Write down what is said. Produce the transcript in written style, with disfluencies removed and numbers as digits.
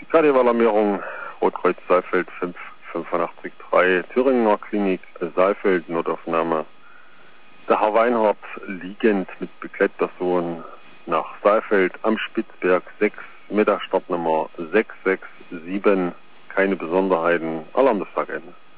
Radioalarmierung, Rotkreuz Saalfeld 585-3, Thüringer Klinik Saalfeld, Notaufnahme. Der Herr Weinhardt liegend mit Begleitperson nach Saalfeld am Spitzberg 6 mit der Startnummer 667. Keine Besonderheiten. Alarm des Tages.